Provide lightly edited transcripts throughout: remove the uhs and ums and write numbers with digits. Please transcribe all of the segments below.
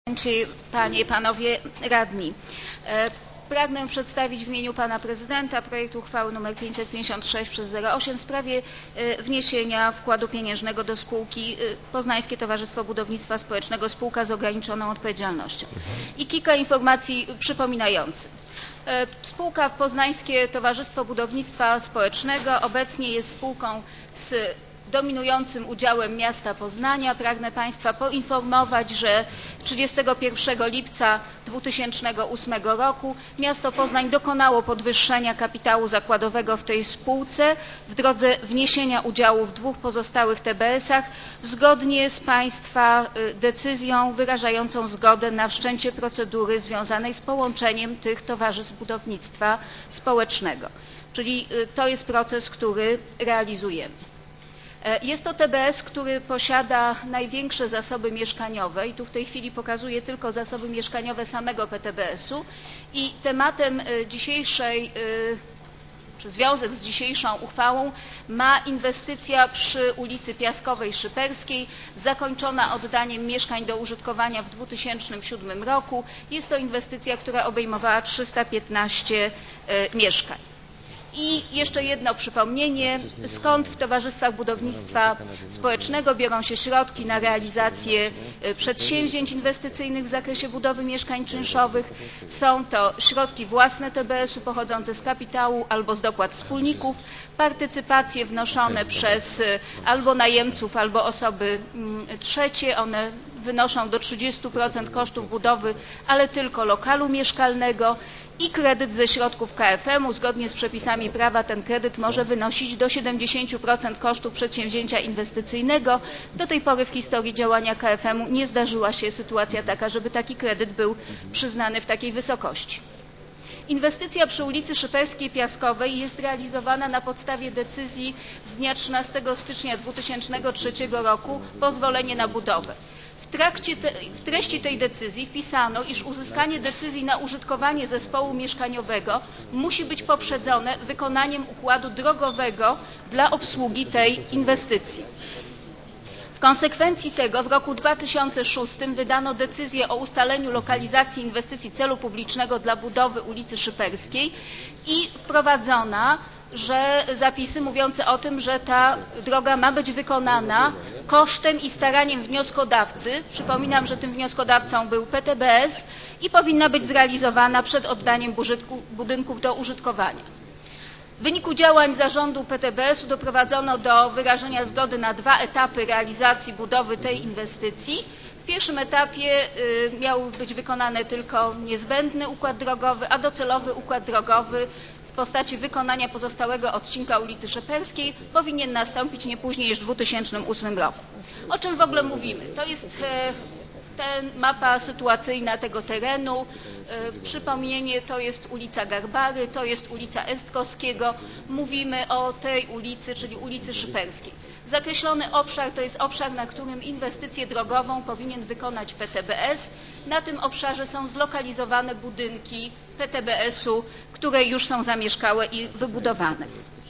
Panie i Panowie Radni. Pragnę przedstawić w imieniu Pana Prezydenta projekt uchwały nr 556/08 w sprawie wniesienia wkładu pieniężnego do spółki Poznańskie Towarzystwo Budownictwa Społecznego spółka z ograniczoną odpowiedzialnością. I kilka informacji przypominających. Spółka Poznańskie Towarzystwo Budownictwa Społecznego obecnie jest spółką z dominującym udziałem miasta Poznania. Pragnę Państwa poinformować, że 31 lipca 2008 roku miasto Poznań dokonało podwyższenia kapitału zakładowego w tej spółce w drodze wniesienia udziału w dwóch pozostałych TBS-ach zgodnie z Państwa decyzją wyrażającą zgodę na wszczęcie procedury związanej z połączeniem tych towarzystw budownictwa społecznego. Czyli to jest proces, który realizujemy. Jest to TBS, który posiada największe zasoby mieszkaniowe i tu w tej chwili pokazuję tylko zasoby mieszkaniowe samego PTBS-u i tematem dzisiejszej, czy związek z dzisiejszą uchwałą ma inwestycja przy ulicy Piaskowej Szyperskiej, zakończona oddaniem mieszkań do użytkowania w 2007 roku. Jest to inwestycja, która obejmowała 315 mieszkań. I jeszcze jedno przypomnienie, skąd w towarzystwach budownictwa społecznego biorą się środki na realizację przedsięwzięć inwestycyjnych w zakresie budowy mieszkań czynszowych. Są to środki własne TBS-u pochodzące z kapitału albo z dopłat wspólników, partycypacje wnoszone przez albo najemców, albo osoby trzecie. One wynoszą do 30% kosztów budowy, ale tylko lokalu mieszkalnego. I kredyt ze środków KFM-u. Zgodnie z przepisami prawa ten kredyt może wynosić do 70% kosztów przedsięwzięcia inwestycyjnego. Do tej pory w historii działania KFM-u nie zdarzyła się sytuacja taka, żeby taki kredyt był przyznany w takiej wysokości. Inwestycja przy ulicy Szyperskiej Piaskowej jest realizowana na podstawie decyzji z dnia 13 stycznia 2003 roku pozwolenie na budowę. W treści tej decyzji wpisano, iż uzyskanie decyzji na użytkowanie zespołu mieszkaniowego musi być poprzedzone wykonaniem układu drogowego dla obsługi tej inwestycji. W konsekwencji tego w roku 2006 wydano decyzję o ustaleniu lokalizacji inwestycji celu publicznego dla budowy ulicy Szyperskiej i wprowadzono zapisy mówiące o tym, że ta droga ma być wykonana kosztem i staraniem wnioskodawcy. Przypominam, że tym wnioskodawcą był PTBS i powinna być zrealizowana przed oddaniem budynków do użytkowania. W wyniku działań zarządu PTBS-u doprowadzono do wyrażenia zgody na 2 etapy realizacji budowy tej inwestycji. W pierwszym etapie miał być wykonany tylko niezbędny układ drogowy, a docelowy układ drogowy w postaci wykonania pozostałego odcinka ulicy Szyperskiej powinien nastąpić nie później niż w 2008 roku. O czym w ogóle mówimy? To jest mapa sytuacyjna tego terenu. Przypomnienie, to jest ulica Garbary, to jest ulica Estkowskiego. Mówimy o tej ulicy, czyli ulicy Szyperskiej. Zakreślony obszar to jest obszar, na którym inwestycję drogową powinien wykonać PTBS. Na tym obszarze są zlokalizowane budynki PTBS-u, które już są zamieszkałe i wybudowane.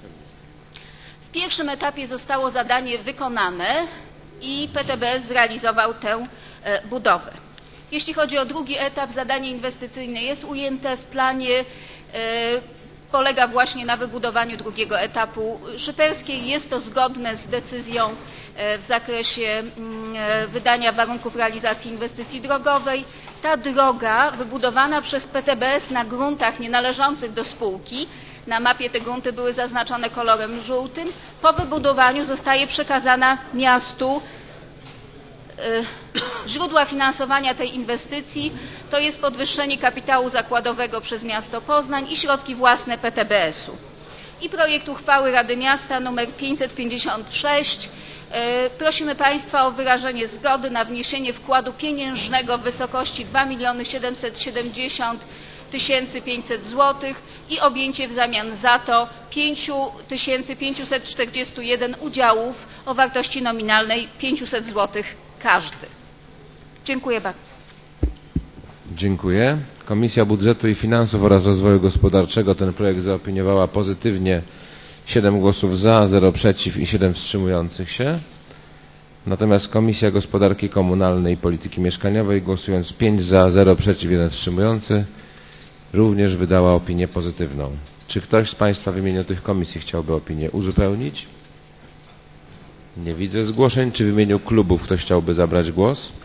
W pierwszym etapie zostało zadanie wykonane i PTBS zrealizował tę budowę. Jeśli chodzi o drugi etap, zadanie inwestycyjne jest ujęte w planie, polega właśnie na wybudowaniu drugiego etapu Szyperskiej. Jest to zgodne z decyzją w zakresie wydania warunków realizacji inwestycji drogowej. Ta droga wybudowana przez PTBS na gruntach nienależących do spółki, na mapie te grunty były zaznaczone kolorem żółtym, po wybudowaniu zostaje przekazana miastu. Źródła finansowania tej inwestycji to jest podwyższenie kapitału zakładowego przez miasto Poznań i środki własne PTBS-u. I projekt uchwały Rady Miasta nr 556. Prosimy Państwa o wyrażenie zgody na wniesienie wkładu pieniężnego w wysokości 2 770 500 zł i objęcie w zamian za to 5541 udziałów o wartości nominalnej 500 zł każdy. Dziękuję bardzo. Dziękuję. Komisja Budżetu i Finansów oraz Rozwoju Gospodarczego ten projekt zaopiniowała pozytywnie. 7 głosów za, 0 przeciw i 7 wstrzymujących się. Natomiast Komisja Gospodarki Komunalnej i Polityki Mieszkaniowej, głosując 5 za, 0 przeciw, 1 wstrzymujący, również wydała opinię pozytywną. Czy ktoś z Państwa w imieniu tych komisji chciałby opinię uzupełnić? Nie widzę zgłoszeń. Czy w imieniu klubów ktoś chciałby zabrać głos?